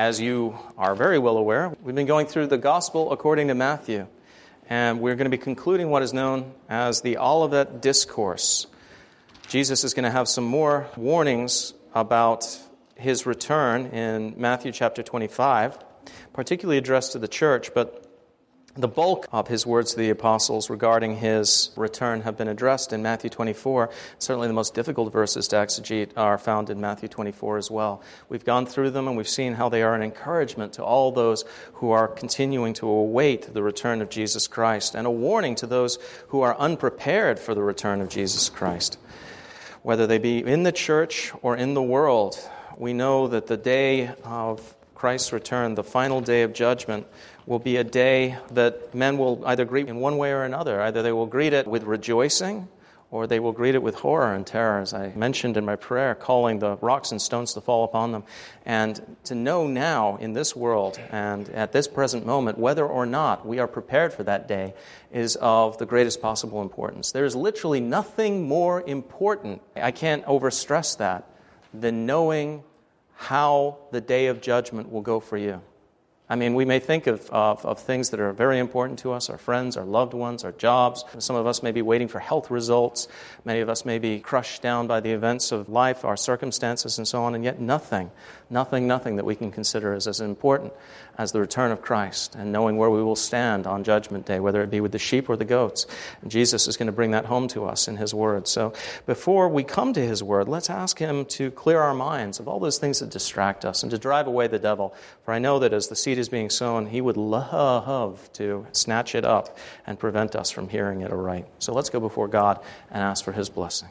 As you are very well aware, we've been going through the Gospel according to Matthew, and we're going to be concluding what is known as the Olivet Discourse. Jesus is going to have some more warnings about his return in Matthew chapter 25, particularly addressed to the church, but the bulk of his words to the apostles regarding his return have been addressed in Matthew 24. Certainly the most difficult verses to exegete are found in Matthew 24 as well. We've gone through them and we've seen how they are an encouragement to all those who are continuing to await the return of Jesus Christ, and a warning to those who are unprepared for the return of Jesus Christ. Whether they be in the church or in the world, we know that the day of Christ's return, the final day of judgment, will be a day that men will either greet in one way or another. Either they will greet it with rejoicing, or they will greet it with horror and terror, as I mentioned in my prayer, calling the rocks and stones to fall upon them. And to know now in this world and at this present moment whether or not we are prepared for that day is of the greatest possible importance. There is literally nothing more important, I can't overstress that, than knowing how the day of judgment will go for you. I mean, we may think of things that are very important to us, our friends, our loved ones, our jobs. Some of us may be waiting for health results. Many of us may be crushed down by the events of life, our circumstances, and so on, and yet nothing that we can consider is as important as the return of Christ and knowing where we will stand on Judgment Day, whether it be with the sheep or the goats. And Jesus is going to bring that home to us in His Word. So before we come to His Word, let's ask Him to clear our minds of all those things that distract us and to drive away the devil. For I know that as the seed is being sown, he would love to snatch it up and prevent us from hearing it aright. So let's go before God and ask for His blessing.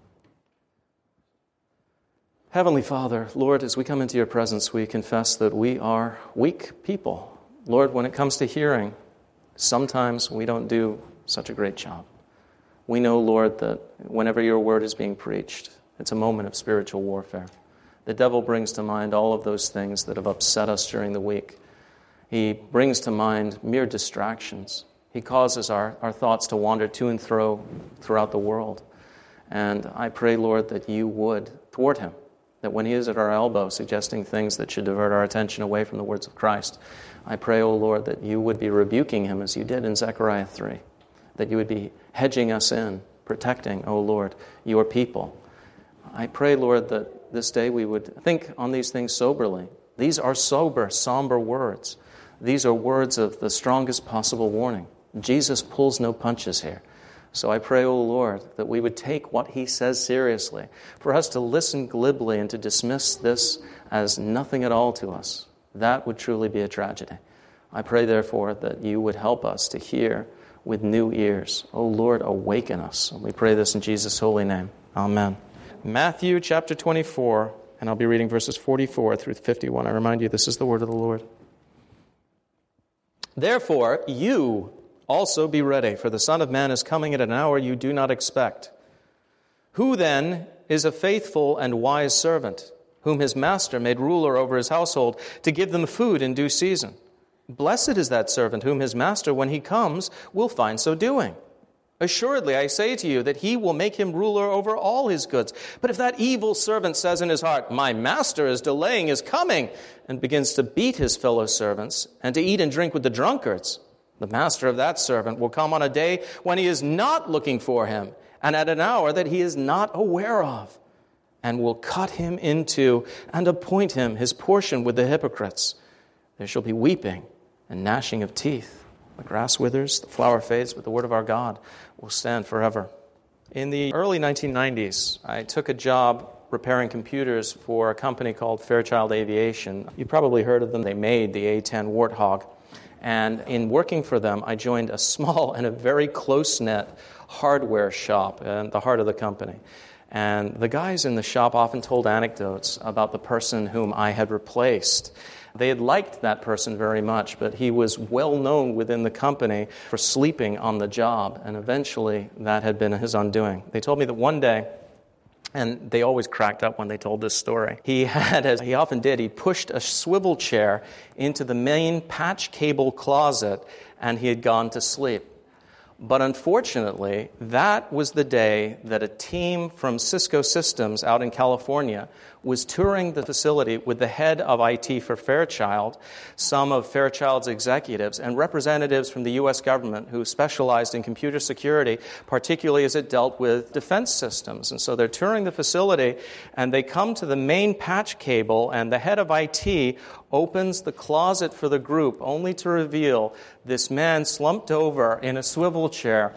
Heavenly Father, Lord, as we come into your presence, we confess that we are weak people. Lord, when it comes to hearing, sometimes we don't do such a great job. We know, Lord, that whenever your word is being preached, it's a moment of spiritual warfare. The devil brings to mind all of those things that have upset us during the week. He brings to mind mere distractions. He causes our thoughts to wander to and fro throughout the world. And I pray, Lord, that you would thwart him, that when he is at our elbow suggesting things that should divert our attention away from the words of Christ, I pray, O Lord, that you would be rebuking him as you did in Zechariah 3, that you would be hedging us in, protecting, O Lord, your people. I pray, Lord, that this day we would think on these things soberly. These are sober, somber words. These are words of the strongest possible warning. Jesus pulls no punches here. So I pray, O Lord, that we would take what he says seriously. For us to listen glibly and to dismiss this as nothing at all to us, that would truly be a tragedy. I pray, therefore, that you would help us to hear with new ears. O Lord, awaken us. And we pray this in Jesus' holy name. Amen. Matthew chapter 24, and I'll be reading verses 44 through 51. I remind you, this is the word of the Lord. Therefore, you also be ready, for the Son of Man is coming at an hour you do not expect. Who then is a faithful and wise servant, whom his master made ruler over his household, to give them food in due season? Blessed is that servant whom his master, when he comes, will find so doing. Assuredly, I say to you that he will make him ruler over all his goods. But if that evil servant says in his heart, my master is delaying his coming, and begins to beat his fellow servants, and to eat and drink with the drunkards, the master of that servant will come on a day when he is not looking for him, and at an hour that he is not aware of, and will cut him into and appoint him his portion with the hypocrites. There shall be weeping and gnashing of teeth. The grass withers, the flower fades, but the word of our God will stand forever. In the early 1990s, I took a job repairing computers for a company called Fairchild Aviation. You probably heard of them. They made the A-10 Warthog. And in working for them, I joined a small and a very close-knit hardware shop in the heart of the company. And the guys in the shop often told anecdotes about the person whom I had replaced. They had liked that person very much, but he was well known within the company for sleeping on the job, and eventually that had been his undoing. They told me that one day, and they always cracked up when they told this story, he had, as he often did, he pushed a swivel chair into the main patch cable closet, and he had gone to sleep. But unfortunately, that was the day that a team from Cisco Systems out in California was touring the facility with the head of IT for Fairchild, some of Fairchild's executives, and representatives from the U.S. government who specialized in computer security, particularly as it dealt with defense systems. And so they're touring the facility, and they come to the main patch cable, and the head of IT opens the closet for the group, only to reveal this man slumped over in a swivel chair,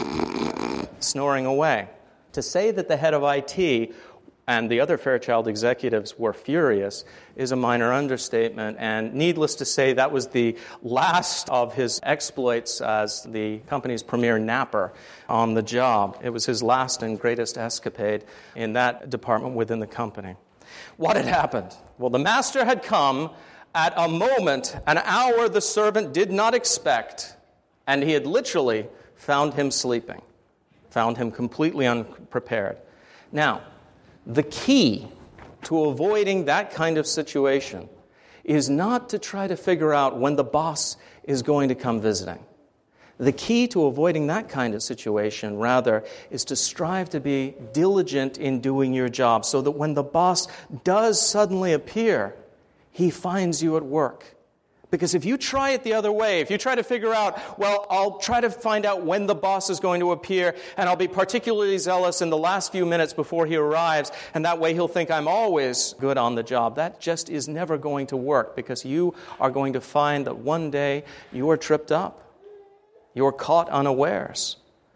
snoring away. To say that the head of IT and the other Fairchild executives were furious is a minor understatement, and needless to say, that was the last of his exploits as the company's premier napper on the job. It was his last and greatest escapade in that department within the company. What had happened? Well, the master had come at a moment, an hour the servant did not expect, and he had literally found him sleeping, found him completely unprepared. Now, the key to avoiding that kind of situation is not to try to figure out when the boss is going to come visiting. The key to avoiding that kind of situation, rather, is to strive to be diligent in doing your job so that when the boss does suddenly appear, he finds you at work. Because if you try it the other way, if you try to figure out, well, I'll try to find out when the boss is going to appear, and I'll be particularly zealous in the last few minutes before he arrives, and that way he'll think I'm always good on the job, that just is never going to work, because you are going to find that one day you are tripped up. You're caught unawares.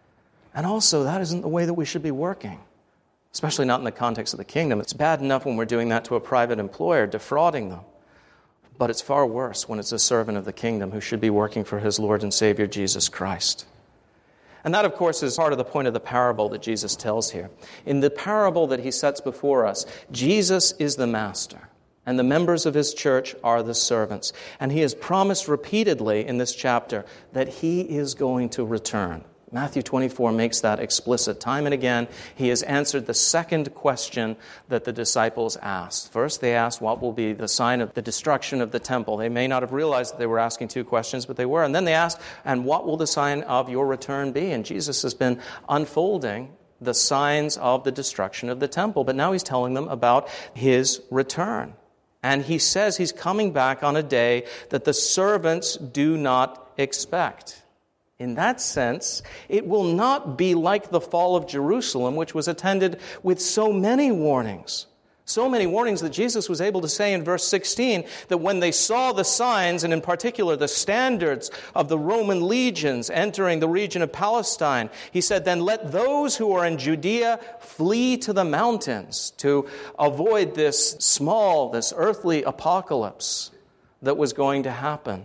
And also, that isn't the way that we should be working, especially not in the context of the kingdom. It's bad enough when we're doing that to a private employer, defrauding them. But it's far worse when it's a servant of the kingdom who should be working for his Lord and Savior, Jesus Christ. And that, of course, is part of the point of the parable that Jesus tells here. In the parable that he sets before us, Jesus is the master, and the members of his church are the servants. And he has promised repeatedly in this chapter that he is going to return. Matthew 24 makes that explicit. Time and again, he has answered the second question that the disciples asked. First, they asked, what will be the sign of the destruction of the temple? They may not have realized that they were asking two questions, but they were. And then they asked, and what will the sign of your return be? And Jesus has been unfolding the signs of the destruction of the temple. But now he's telling them about his return. And he says he's coming back on a day that the servants do not expect. In that sense, it will not be like the fall of Jerusalem, which was attended with so many warnings. So many warnings that Jesus was able to say in verse 16 that when they saw the signs, and in particular the standards of the Roman legions entering the region of Palestine, he said, then let those who are in Judea flee to the mountains to avoid this earthly apocalypse that was going to happen.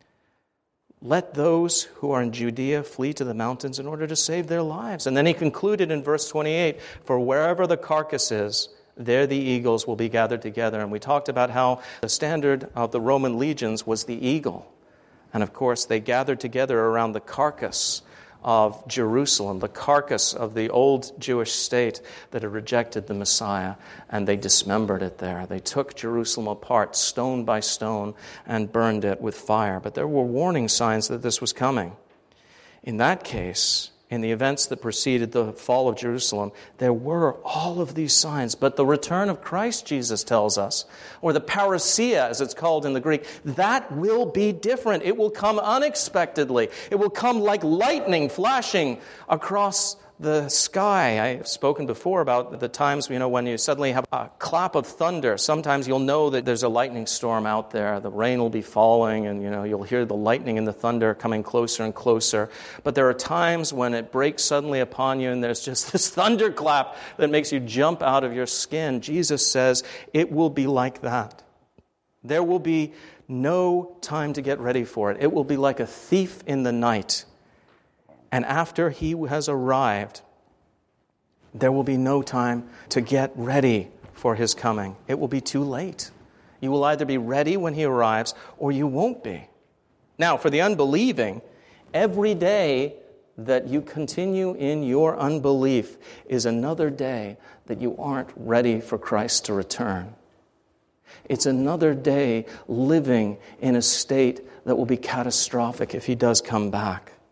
Let those who are in Judea flee to the mountains in order to save their lives. And then he concluded in verse 28, for wherever the carcass is, there the eagles will be gathered together. And we talked about how the standard of the Roman legions was the eagle. And of course, they gathered together around the carcass of Jerusalem, the carcass of the old Jewish state that had rejected the Messiah, and they dismembered it there. They took Jerusalem apart, stone by stone, and burned it with fire. But there were warning signs that this was coming. In that case, in the events that preceded the fall of Jerusalem, there were all of these signs. But the return of Christ, Jesus tells us, or the parousia, as it's called in the Greek, that will be different. It will come unexpectedly. It will come like lightning flashing across the sky. I've spoken before about the times, when you suddenly have a clap of thunder. Sometimes you'll know that there's a lightning storm out there. The rain will be falling, and you'll hear the lightning and the thunder coming closer and closer. But there are times when it breaks suddenly upon you, and there's just this thunderclap that makes you jump out of your skin. Jesus says it will be like that. There will be no time to get ready for it. It will be like a thief in the night. And after he has arrived, there will be no time to get ready for his coming. It will be too late. You will either be ready when he arrives, or you won't be. Now, for the unbelieving, every day that you continue in your unbelief is another day that you aren't ready for Christ to return. It's another day living in a state that will be catastrophic if he does come back.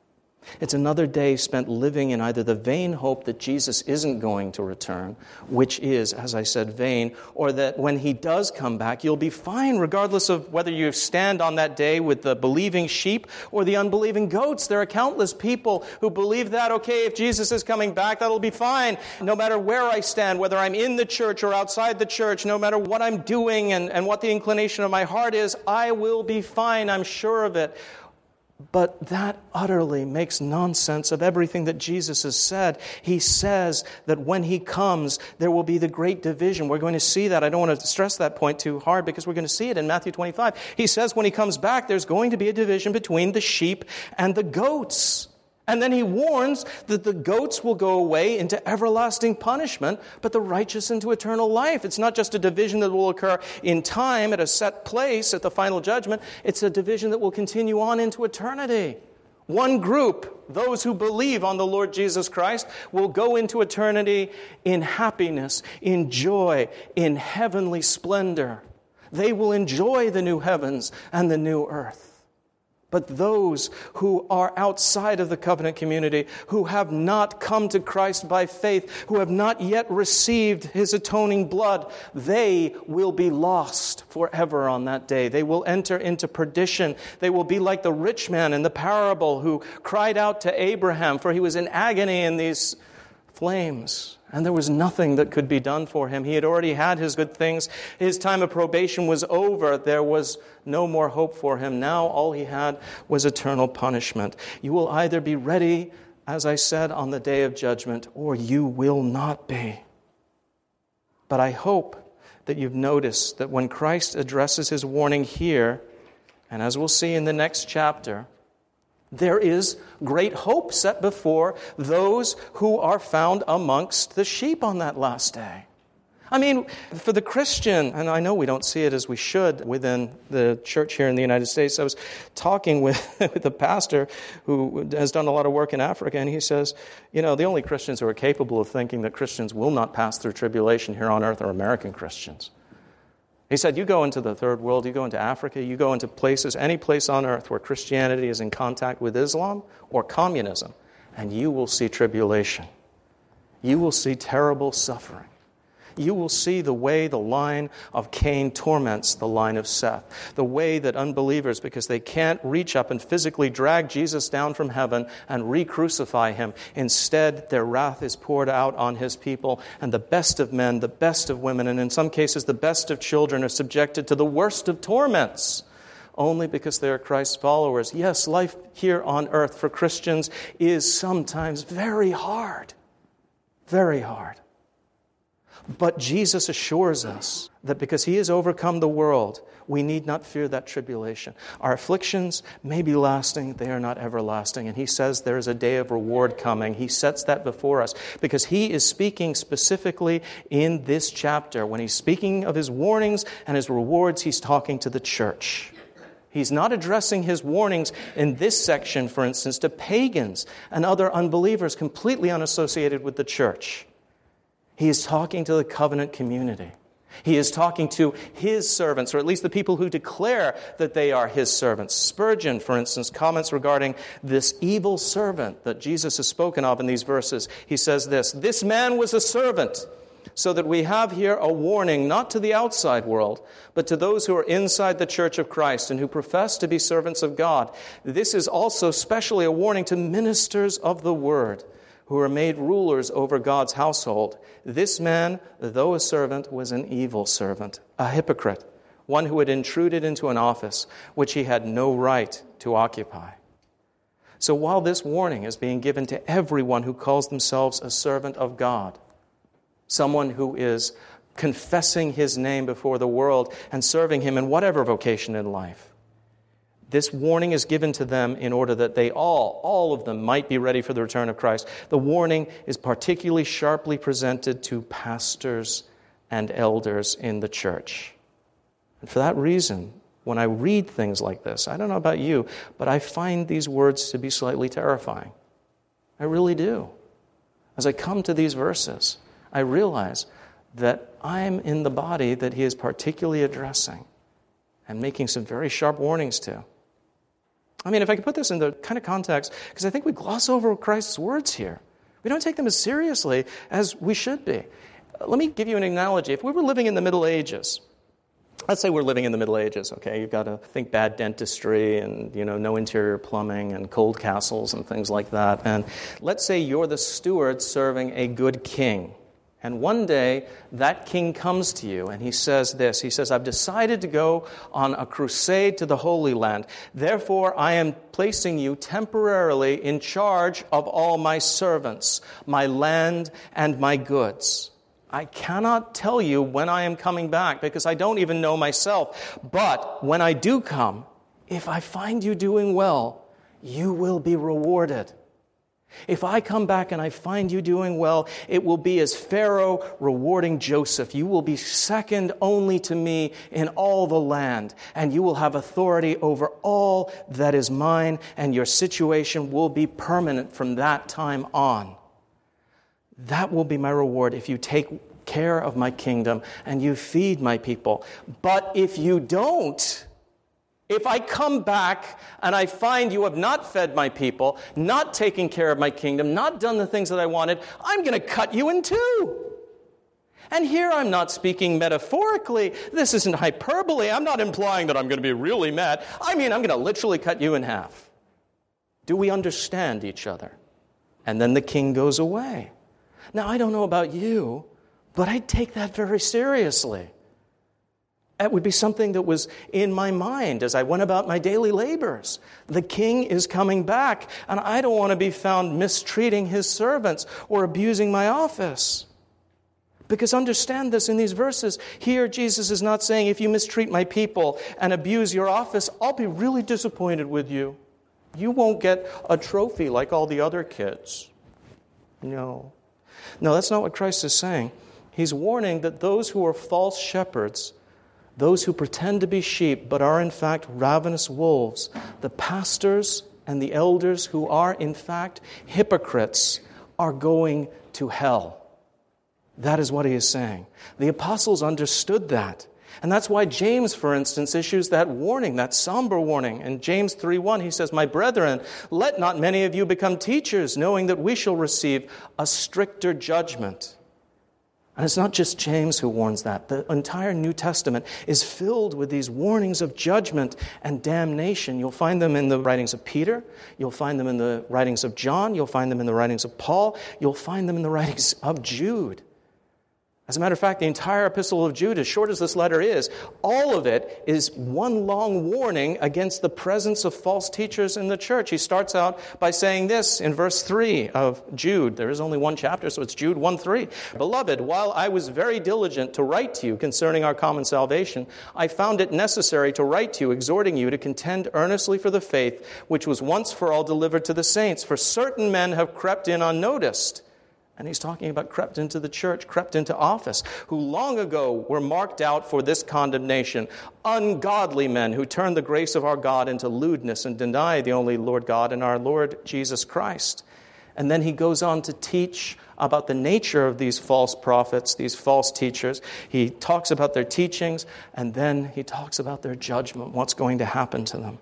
It's another day spent living in either the vain hope that Jesus isn't going to return, which is, as I said, vain, or that when he does come back, you'll be fine regardless of whether you stand on that day with the believing sheep or the unbelieving goats. There are countless people who believe that, okay, if Jesus is coming back, that'll be fine. No matter where I stand, whether I'm in the church or outside the church, no matter what I'm doing and what the inclination of my heart is, I will be fine, I'm sure of it. But that utterly makes nonsense of everything that Jesus has said. He says that when he comes, there will be the great division. We're going to see that. I don't want to stress that point too hard because we're going to see it in Matthew 25. He says when he comes back, there's going to be a division between the sheep and the goats. And then he warns that the goats will go away into everlasting punishment, but the righteous into eternal life. It's not just a division that will occur in time at a set place at the final judgment. It's a division that will continue on into eternity. One group, those who believe on the Lord Jesus Christ, will go into eternity in happiness, in joy, in heavenly splendor. They will enjoy the new heavens and the new earth. But those who are outside of the covenant community, who have not come to Christ by faith, who have not yet received his atoning blood, they will be lost forever on that day. They will enter into perdition. They will be like the rich man in the parable who cried out to Abraham, for he was in agony in these flames. And there was nothing that could be done for him. He had already had his good things. His time of probation was over. There was no more hope for him. Now all he had was eternal punishment. You will either be ready, as I said, on the day of judgment, or you will not be. But I hope that you've noticed that when Christ addresses his warning here, and as we'll see in the next chapter, there is great hope set before those who are found amongst the sheep on that last day. I mean, for the Christian, and I know we don't see it as we should within the church here in the United States. I was talking with a pastor who has done a lot of work in Africa, and he says, the only Christians who are capable of thinking that Christians will not pass through tribulation here on earth are American Christians. He said, you go into the third world, you go into Africa, you go into places, any place on earth where Christianity is in contact with Islam or communism, and you will see tribulation. You will see terrible suffering. You will see the way the line of Cain torments the line of Seth. The way that unbelievers, because they can't reach up and physically drag Jesus down from heaven and re-crucify him, instead their wrath is poured out on his people, and the best of men, the best of women, and in some cases the best of children are subjected to the worst of torments, only because they are Christ's followers. Yes, life here on earth for Christians is sometimes very hard. Very hard. But Jesus assures us that because he has overcome the world, we need not fear that tribulation. Our afflictions may be lasting, they are not everlasting. And he says there is a day of reward coming. He sets that before us because he is speaking specifically in this chapter. When he's speaking of his warnings and his rewards, he's talking to the church. He's not addressing his warnings in this section, for instance, to pagans and other unbelievers completely unassociated with the church. He is talking to the covenant community. He is talking to his servants, or at least the people who declare that they are his servants. Spurgeon, for instance, comments regarding this evil servant that Jesus has spoken of in these verses. He says this man was a servant, so that we have here a warning not to the outside world, but to those who are inside the church of Christ and who profess to be servants of God. This is also specially a warning to ministers of the word, who are made rulers over God's household. This man, though a servant, was an evil servant, a hypocrite, one who had intruded into an office which he had no right to occupy. So while this warning is being given to everyone who calls themselves a servant of God, someone who is confessing his name before the world and serving him in whatever vocation in life, this warning is given to them in order that they all of them, might be ready for the return of Christ. The warning is particularly sharply presented to pastors and elders in the church. And for that reason, when I read things like this, I don't know about you, but I find these words to be slightly terrifying. I really do. As I come to these verses, I realize that I'm in the body that he is particularly addressing and making some very sharp warnings to. I mean, if I could put this in the kind of context, because I think we gloss over Christ's words here. We don't take them as seriously as we should be. Let me give you an analogy. If we were living in the Middle Ages, let's say we're living in the Middle Ages, okay? You've got to think bad dentistry and, no interior plumbing and cold castles and things like that. And let's say you're the steward serving a good king. And one day, that king comes to you and he says this. He says, I've decided to go on a crusade to the Holy Land. Therefore, I am placing you temporarily in charge of all my servants, my land, and my goods. I cannot tell you when I am coming back because I don't even know myself. But when I do come, if I find you doing well, you will be rewarded. If I come back and I find you doing well, it will be as Pharaoh rewarding Joseph. You will be second only to me in all the land, and you will have authority over all that is mine, and your situation will be permanent from that time on. That will be my reward if you take care of my kingdom and you feed my people. But if you don't, if I come back and I find you have not fed my people, not taken care of my kingdom, not done the things that I wanted, I'm going to cut you in two. And here I'm not speaking metaphorically. This isn't hyperbole. I'm not implying that I'm going to be really mad. I mean, I'm going to literally cut you in half. Do we understand each other? And then the king goes away. Now, I don't know about you, but I take that very seriously. That would be something that was in my mind as I went about my daily labors. The king is coming back, and I don't want to be found mistreating his servants or abusing my office. Because understand this in these verses. Here, Jesus is not saying, if you mistreat my people and abuse your office, I'll be really disappointed with you. You won't get a trophy like all the other kids. No, that's not what Christ is saying. He's warning that those who are false shepherds, those who pretend to be sheep but are in fact ravenous wolves, the pastors and the elders who are in fact hypocrites, are going to hell. That is what he is saying. The apostles understood that. And that's why James, for instance, issues that warning, that somber warning. In James 3:1, he says, "My brethren, let not many of you become teachers, knowing that we shall receive a stricter judgment." And it's not just James who warns that. The entire New Testament is filled with these warnings of judgment and damnation. You'll find them in the writings of Peter. You'll find them in the writings of John. You'll find them in the writings of Paul. You'll find them in the writings of Jude. As a matter of fact, the entire epistle of Jude, as short as this letter is, all of it is one long warning against the presence of false teachers in the church. He starts out by saying this in verse 3 of Jude. There is only one chapter, so it's Jude 1:3. "Beloved, while I was very diligent to write to you concerning our common salvation, I found it necessary to write to you, exhorting you to contend earnestly for the faith which was once for all delivered to the saints. For certain men have crept in unnoticed." And he's talking about crept into the church, crept into office, who long ago were marked out for this condemnation. Ungodly men who turn the grace of our God into lewdness and deny the only Lord God and our Lord Jesus Christ. And then he goes on to teach about the nature of these false prophets, these false teachers. He talks about their teachings, and then he talks about their judgment, what's going to happen to them.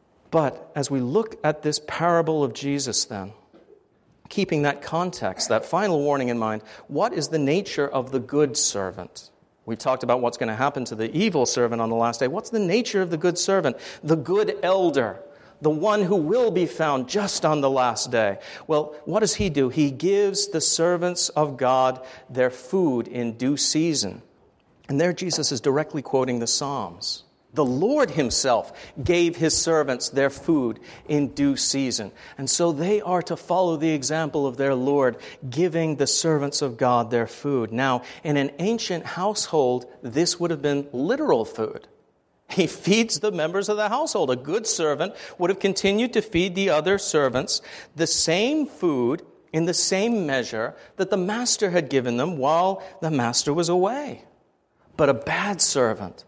But as we look at this parable of Jesus then, keeping that context, that final warning in mind, what is the nature of the good servant? We've talked about what's going to happen to the evil servant on the last day. What's the nature of the good servant? The good elder, the one who will be found just on the last day. Well, what does he do? He gives the servants of God their food in due season. And there Jesus is directly quoting the Psalms. The Lord himself gave his servants their food in due season. And so they are to follow the example of their Lord, giving the servants of God their food. Now, in an ancient household, this would have been literal food. He feeds the members of the household. A good servant would have continued to feed the other servants the same food in the same measure that the master had given them while the master was away. But a bad servant,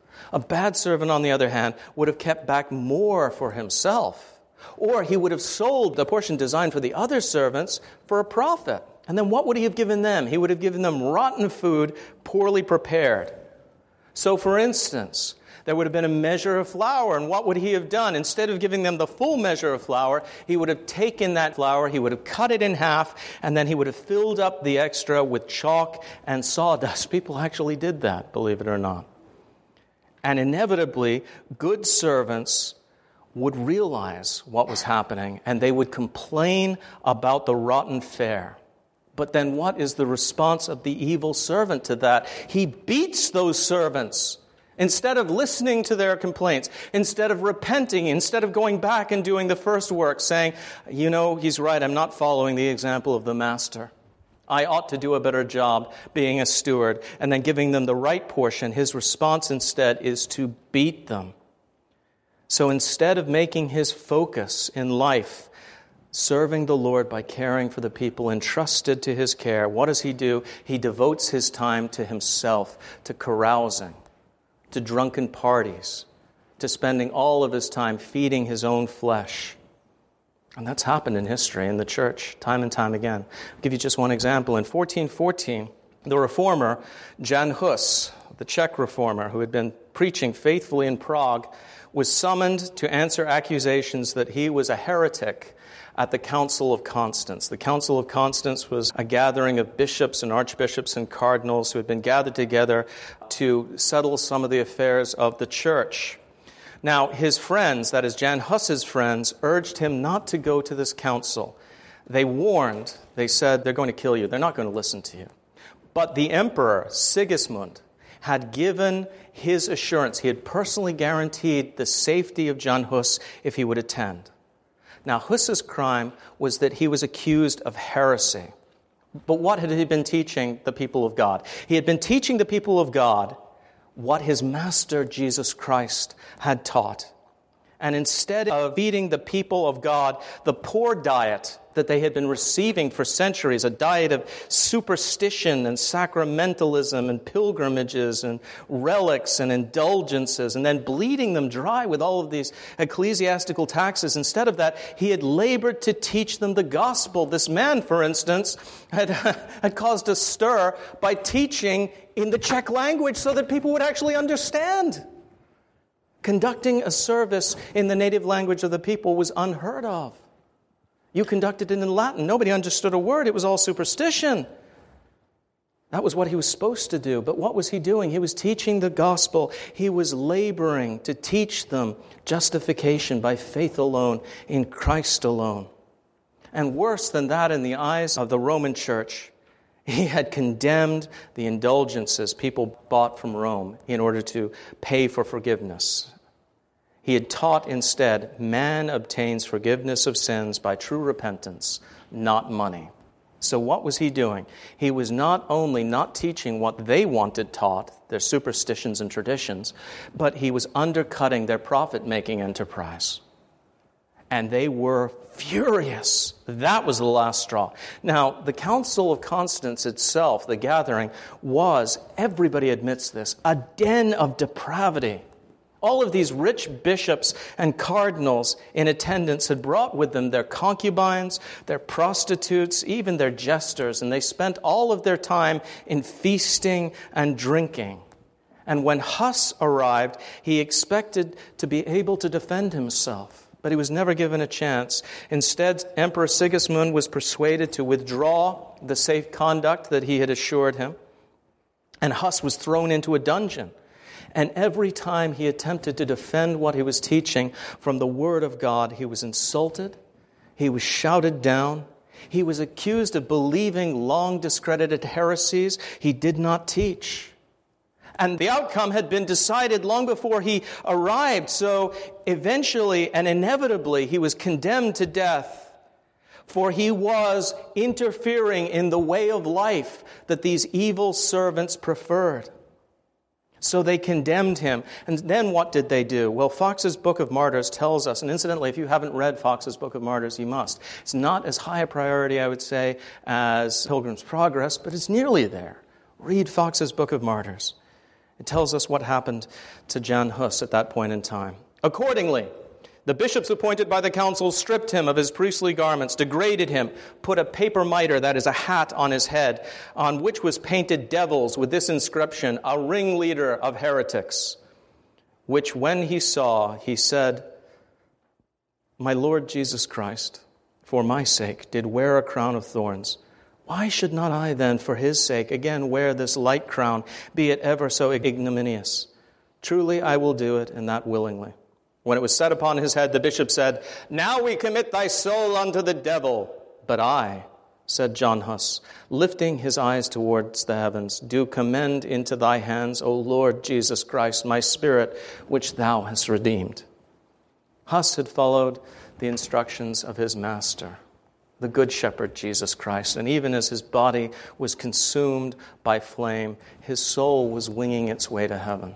on the other hand, would have kept back more for himself. Or he would have sold the portion designed for the other servants for a profit. And then what would he have given them? He would have given them rotten food, poorly prepared. So, for instance, There would have been a measure of flour, and what would he have done? Instead of giving them the full measure of flour, he would have taken that flour, he would have cut it in half, and then he would have filled up the extra with chalk and sawdust. People actually did that, believe it or not. And inevitably, good servants would realize what was happening, and they would complain about the rotten fare. But then what is the response of the evil servant to that? He beats those servants. Instead of listening to their complaints, instead of repenting, instead of going back and doing the first work, saying, he's right, I'm not following the example of the master. I ought to do a better job being a steward, and then giving them the right portion, his response instead is to beat them. So instead of making his focus in life serving the Lord by caring for the people entrusted to his care, what does he do? He devotes his time to himself, to carousing, to drunken parties, to spending all of his time feeding his own flesh. And that's happened in history, in the church, time and time again. I'll give you just one example. In 1414, the reformer Jan Hus, the Czech reformer who had been preaching faithfully in Prague, was summoned to answer accusations that he was a heretic at the Council of Constance. The Council of Constance was a gathering of bishops and archbishops and cardinals who had been gathered together to settle some of the affairs of the church. Now, his friends, that is Jan Hus's friends, urged him not to go to this council. They warned, they said, they're going to kill you, they're not going to listen to you. But the emperor, Sigismund, had given his assurance. He had personally guaranteed the safety of Jan Hus if he would attend. Now, Hus's crime was that he was accused of heresy. But what had he been teaching the people of God? He had been teaching the people of God what his master, Jesus Christ, had taught. And instead of feeding the people of God the poor diet that they had been receiving for centuries, a diet of superstition and sacramentalism and pilgrimages and relics and indulgences, and then bleeding them dry with all of these ecclesiastical taxes. Instead of that, he had labored to teach them the gospel. This man, for instance, had caused a stir by teaching in the Czech language so that people would actually understand. Conducting a service in the native language of the people was unheard of. You conducted it in Latin. Nobody understood a word. It was all superstition. That was what he was supposed to do. But what was he doing? He was teaching the gospel. He was laboring to teach them justification by faith alone, in Christ alone. And worse than that, in the eyes of the Roman Church, he had condemned the indulgences people bought from Rome in order to pay for forgiveness. He had taught instead, man obtains forgiveness of sins by true repentance, not money. So what was he doing? He was not only not teaching what they wanted taught, their superstitions and traditions, but he was undercutting their profit-making enterprise. And they were furious. That was the last straw. Now, the Council of Constance itself, the gathering, was, everybody admits this, a den of depravity. All of these rich bishops and cardinals in attendance had brought with them their concubines, their prostitutes, even their jesters, and they spent all of their time in feasting and drinking. And when Hus arrived, he expected to be able to defend himself, but he was never given a chance. Instead, Emperor Sigismund was persuaded to withdraw the safe conduct that he had assured him, and Hus was thrown into a dungeon. And every time he attempted to defend what he was teaching from the Word of God, he was insulted, he was shouted down, he was accused of believing long discredited heresies he did not teach. And the outcome had been decided long before he arrived, so eventually and inevitably he was condemned to death, for he was interfering in the way of life that these evil servants preferred. So they condemned him. And then what did they do? Well, Fox's Book of Martyrs tells us, and incidentally, if you haven't read Fox's Book of Martyrs, you must. It's not as high a priority, I would say, as Pilgrim's Progress, but it's nearly there. Read Fox's Book of Martyrs. It tells us what happened to Jan Hus at that point in time. Accordingly, the bishops appointed by the council stripped him of his priestly garments, degraded him, put a paper mitre, that is a hat, on his head, on which was painted devils with this inscription, "A ringleader of heretics." which when he saw, he said, My Lord Jesus Christ, for my sake, did wear a crown of thorns. Why should not I then, for his sake, again wear this light crown, be it ever so ignominious? Truly I will do it, and that willingly. When it was set upon his head, the bishop said, Now we commit thy soul unto the devil. But I, said John Huss, lifting his eyes towards the heavens, do commend into thy hands, O Lord Jesus Christ, my spirit, which thou hast redeemed. Huss had followed the instructions of his master, the Good Shepherd Jesus Christ. And even as his body was consumed by flame, his soul was winging its way to heaven.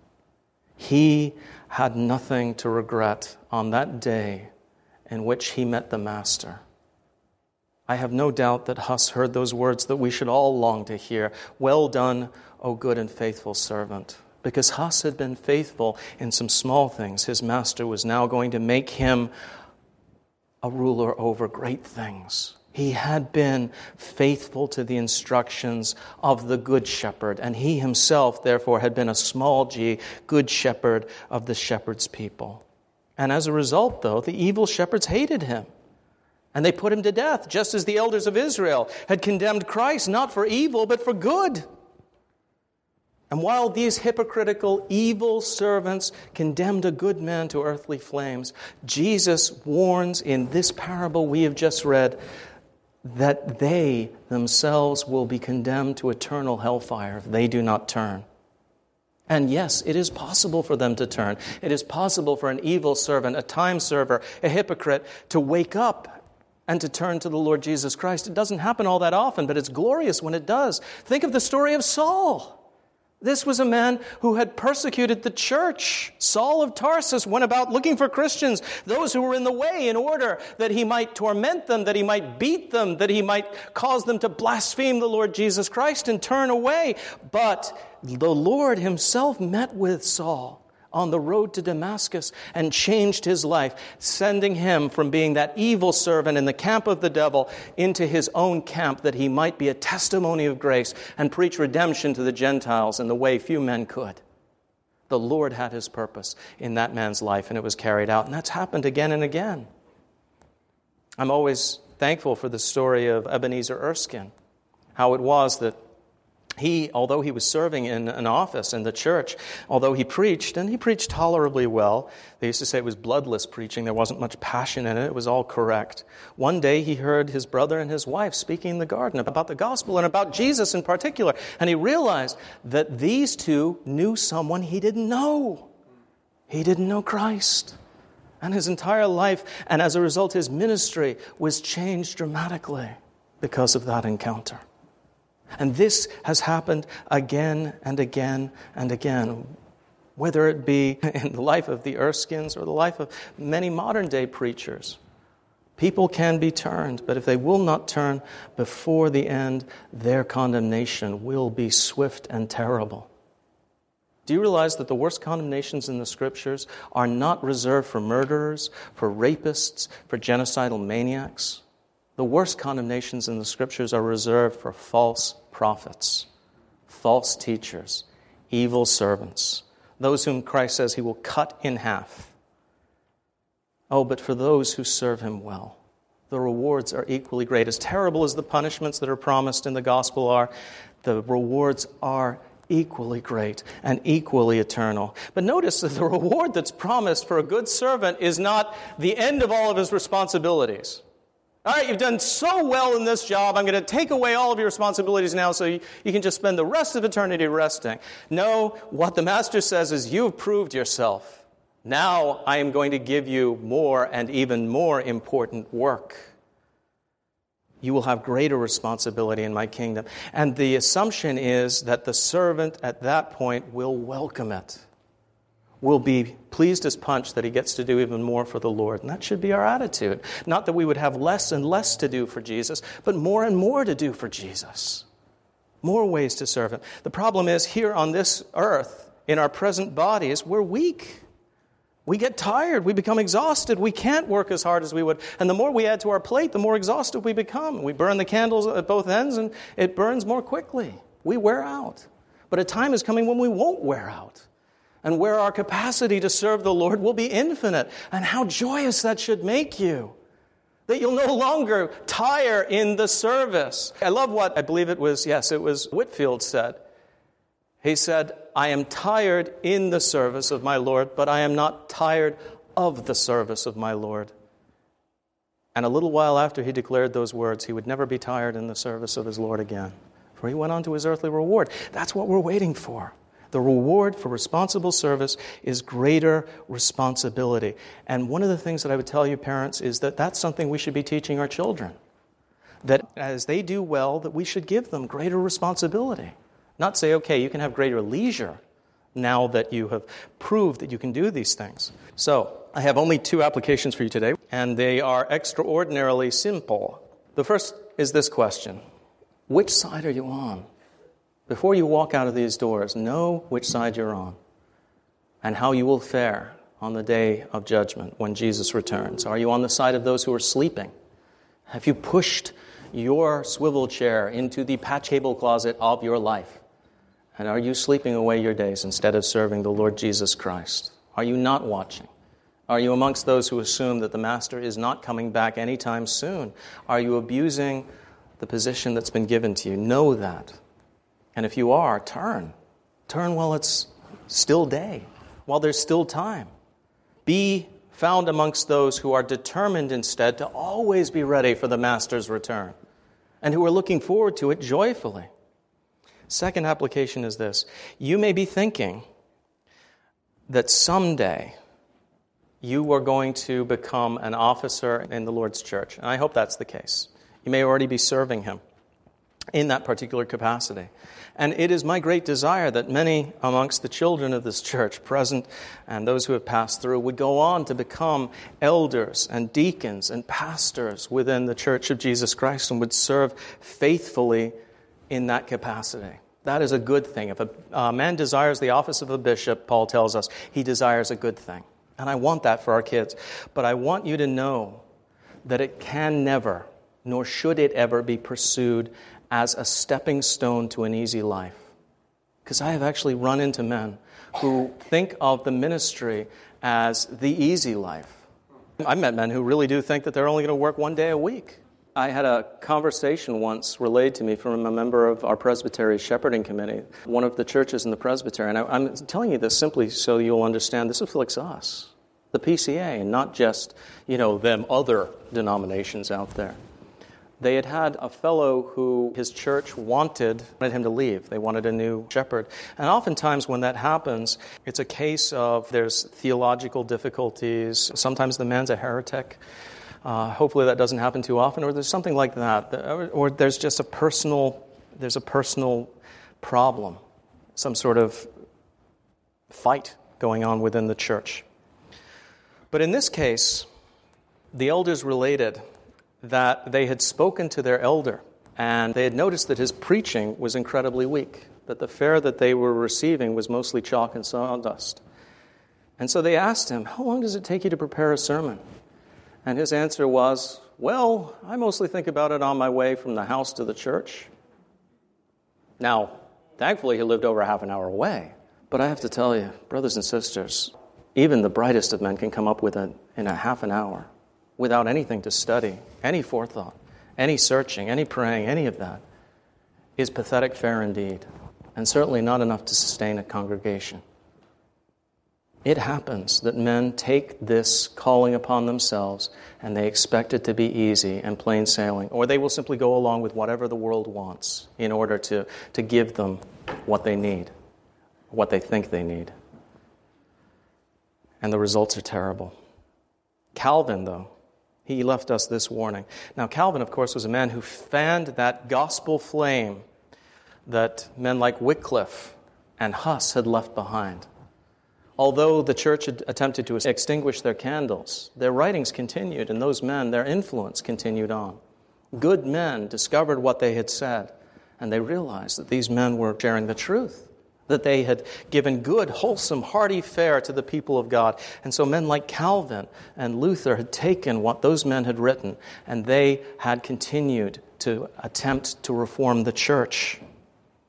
He had nothing to regret on that day in which he met the Master. I have no doubt that Huss heard those words that we should all long to hear. Well done, O good and faithful servant. Because Huss had been faithful in some small things, his Master was now going to make him a ruler over great things. He had been faithful to the instructions of the Good Shepherd, and he himself, therefore, had been a small g, good shepherd of the shepherd's people. And as a result, though, the evil shepherds hated him, and they put him to death, just as the elders of Israel had condemned Christ, not for evil, but for good. And while these hypocritical, evil servants condemned a good man to earthly flames, Jesus warns in this parable we have just read that they themselves will be condemned to eternal hellfire if they do not turn. And yes, it is possible for them to turn. It is possible for an evil servant, a time server, a hypocrite, to wake up and to turn to the Lord Jesus Christ. It doesn't happen all that often, but it's glorious when it does. Think of the story of Saul. This was a man who had persecuted the church. Saul of Tarsus went about looking for Christians, those who were in the way, in order that he might torment them, that he might beat them, that he might cause them to blaspheme the Lord Jesus Christ and turn away. But the Lord himself met with Saul on the road to Damascus and changed his life, sending him from being that evil servant in the camp of the devil into his own camp, that he might be a testimony of grace and preach redemption to the Gentiles in the way few men could. The Lord had his purpose in that man's life, and it was carried out. And that's happened again and again. I'm always thankful for the story of Ebenezer Erskine, how it was that he, although he was serving in an office in the church, although he preached, and he preached tolerably well, they used to say it was bloodless preaching, there wasn't much passion in it, it was all correct. One day he heard his brother and his wife speaking in the garden about the gospel and about Jesus in particular, and he realized that these two knew someone he didn't know. He didn't know Christ. And his entire life, and as a result his ministry, was changed dramatically because of that encounter. And this has happened again and again and again, whether it be in the life of the Erskines or the life of many modern-day preachers. People can be turned, but if they will not turn before the end, their condemnation will be swift and terrible. Do you realize that the worst condemnations in the Scriptures are not reserved for murderers, for rapists, for genocidal maniacs? The worst condemnations in the Scriptures are reserved for false prophets, false teachers, evil servants, those whom Christ says he will cut in half. Oh, but for those who serve him well, the rewards are equally great. As terrible as the punishments that are promised in the gospel are, the rewards are equally great and equally eternal. But notice that the reward that's promised for a good servant is not the end of all of his responsibilities. All right, you've done so well in this job, I'm going to take away all of your responsibilities now so you can just spend the rest of eternity resting. No, what the Master says is, you've proved yourself. Now I am going to give you more and even more important work. You will have greater responsibility in my kingdom. And the assumption is that the servant at that point will welcome it, will be pleased as punch that he gets to do even more for the Lord. And that should be our attitude. Not that we would have less and less to do for Jesus, but more and more to do for Jesus. More ways to serve him. The problem is, here on this earth, in our present bodies, we're weak. We get tired. We become exhausted. We can't work as hard as we would. And the more we add to our plate, the more exhausted we become. We burn the candles at both ends, and it burns more quickly. We wear out. But a time is coming when we won't wear out. and where our capacity to serve the Lord will be infinite. And how joyous that should make you, that you'll no longer tire in the service. I love what, I believe it was Whitefield said. He said, I am tired in the service of my Lord, but I am not tired of the service of my Lord. And a little while after he declared those words, he would never be tired in the service of his Lord again, for he went on to his earthly reward. That's what we're waiting for. The reward for responsible service is greater responsibility. And one of the things that I would tell you, parents, is that that's something we should be teaching our children. That as they do well, that we should give them greater responsibility. Not say, okay, you can have greater leisure now that you have proved that you can do these things. So, I have only 2 applications for you today, and they are extraordinarily simple. The first is this question: which side are you on? Before you walk out of these doors, know which side you're on and how you will fare on the day of judgment when Jesus returns. Are you on the side of those who are sleeping? Have you pushed your swivel chair into the patch cable closet of your life? And are you sleeping away your days instead of serving the Lord Jesus Christ? Are you not watching? Are you amongst those who assume that the Master is not coming back anytime soon? Are you abusing the position that's been given to you? Know that. And if you are, turn. Turn while it's still day, while there's still time. Be found amongst those who are determined instead to always be ready for the Master's return and who are looking forward to it joyfully. Second application is this: you may be thinking that someday you are going to become an officer in the Lord's church. And I hope that's the case. You may already be serving Him in that particular capacity. And it is my great desire that many amongst the children of this church, present and those who have passed through, would go on to become elders and deacons and pastors within the Church of Jesus Christ and would serve faithfully in that capacity. That is a good thing. If a man desires the office of a bishop, Paul tells us, he desires a good thing. And I want that for our kids. But I want you to know that it can never, nor should it ever be pursued as a stepping stone to an easy life. Because I have actually run into men who think of the ministry as the easy life. I've met men who really do think that they're only going to work 1 day a week. I had a conversation once relayed to me from a member of our Presbytery Shepherding Committee, one of the churches in the Presbytery. And I'm telling you this simply so you'll understand this afflicts us, the PCA, and not just, them other denominations out there. They had a fellow who his church wanted him to leave. They wanted a new shepherd. And oftentimes when that happens, it's a case of there's theological difficulties. Sometimes the man's a heretic. Hopefully that doesn't happen too often. Or there's something like that. Or there's just a personal problem. Some sort of fight going on within the church. But in this case, the elders related that they had spoken to their elder, and they had noticed that his preaching was incredibly weak, that the fare that they were receiving was mostly chalk and sawdust. And so they asked him, how long does it take you to prepare a sermon? And his answer was, well, I mostly think about it on my way from the house to the church. Now, thankfully he lived over half an hour away, but I have to tell you, brothers and sisters, even the brightest of men can come up with it in a half an hour, without anything to study, any forethought, any searching, any praying, any of that, is pathetic fare indeed, and certainly not enough to sustain a congregation. It happens that men take this calling upon themselves and they expect it to be easy and plain sailing, or they will simply go along with whatever the world wants in order to give them what they need, what they think they need. And the results are terrible. Calvin, though, he left us this warning. Now, Calvin, of course, was a man who fanned that gospel flame that men like Wycliffe and Huss had left behind. Although the church had attempted to extinguish their candles, their writings continued, and those men, their influence continued on. Good men discovered what they had said, and they realized that these men were sharing the truth, that they had given good, wholesome, hearty fare to the people of God. And so men like Calvin and Luther had taken what those men had written, and they had continued to attempt to reform the church.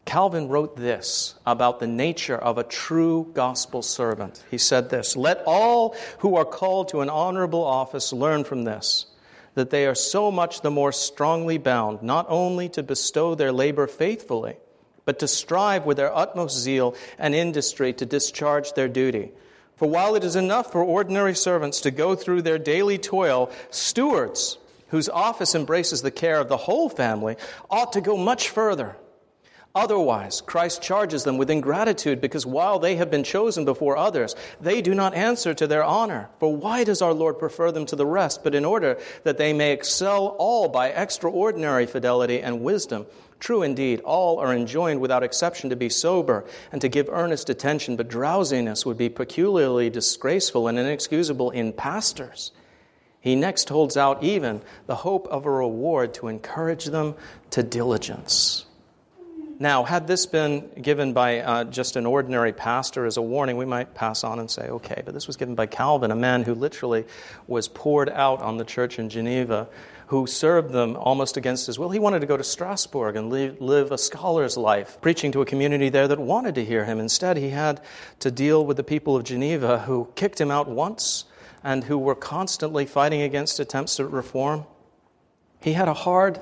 Calvin wrote this about the nature of a true gospel servant. He said this, "Let all who are called to an honorable office learn from this, that they are so much the more strongly bound, not only to bestow their labor faithfully, but to strive with their utmost zeal and industry to discharge their duty. For while it is enough for ordinary servants to go through their daily toil, stewards, whose office embraces the care of the whole family, ought to go much further. Otherwise, Christ charges them with ingratitude, because while they have been chosen before others, they do not answer to their honor. For why does our Lord prefer them to the rest, but in order that they may excel all by extraordinary fidelity and wisdom? True indeed, all are enjoined without exception to be sober and to give earnest attention, but drowsiness would be peculiarly disgraceful and inexcusable in pastors." He next holds out even the hope of a reward to encourage them to diligence. Now, had this been given by just an ordinary pastor as a warning, we might pass on and say, okay, but this was given by Calvin, a man who literally was poured out on the church in Geneva, who served them almost against his will. He wanted to go to Strasbourg and live a scholar's life, preaching to a community there that wanted to hear him. Instead, he had to deal with the people of Geneva who kicked him out once and who were constantly fighting against attempts at reform. He had a hard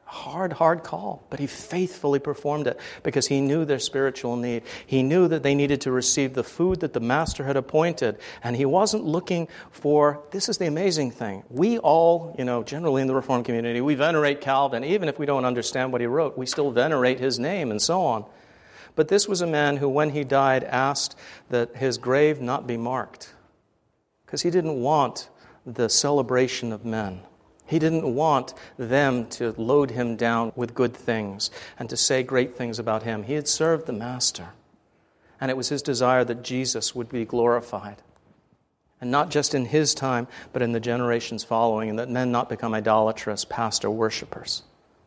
call, but he faithfully performed it because he knew their spiritual need. He knew that they needed to receive the food that the master had appointed, and he wasn't looking for, this is the amazing thing, we all, generally in the Reformed community, we venerate Calvin. Even if we don't understand what he wrote, we still venerate his name and so on. But this was a man who, when he died, asked that his grave not be marked because he didn't want the celebration of men. He didn't want them to load him down with good things and to say great things about him. He had served the Master, and it was his desire that Jesus would be glorified. And not just in his time, but in the generations following, and that men not become idolatrous pastor worshipers.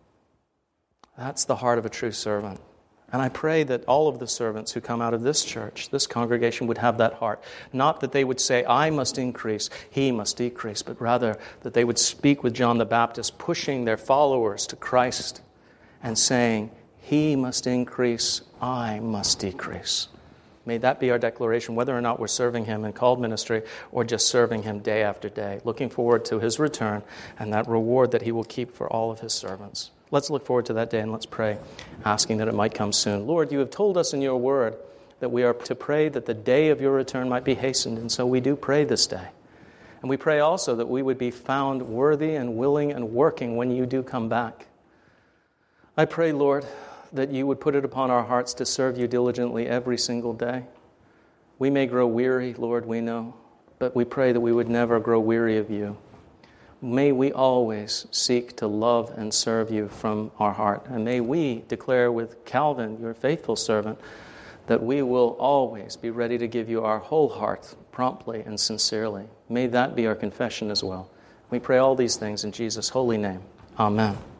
That's the heart of a true servant. And I pray that all of the servants who come out of this church, this congregation, would have that heart. Not that they would say, I must increase, he must decrease, but rather that they would speak with John the Baptist, pushing their followers to Christ and saying, he must increase, I must decrease. May that be our declaration, whether or not we're serving him in called ministry or just serving him day after day, looking forward to his return and that reward that he will keep for all of his servants. Let's look forward to that day and let's pray, asking that it might come soon. Lord, you have told us in your word that we are to pray that the day of your return might be hastened, and so we do pray this day. And we pray also that we would be found worthy and willing and working when you do come back. I pray, Lord, that you would put it upon our hearts to serve you diligently every single day. We may grow weary, Lord, we know, but we pray that we would never grow weary of you. May we always seek to love and serve you from our heart. And may we declare with Calvin, your faithful servant, that we will always be ready to give you our whole heart, promptly and sincerely. May that be our confession as well. We pray all these things in Jesus' holy name. Amen.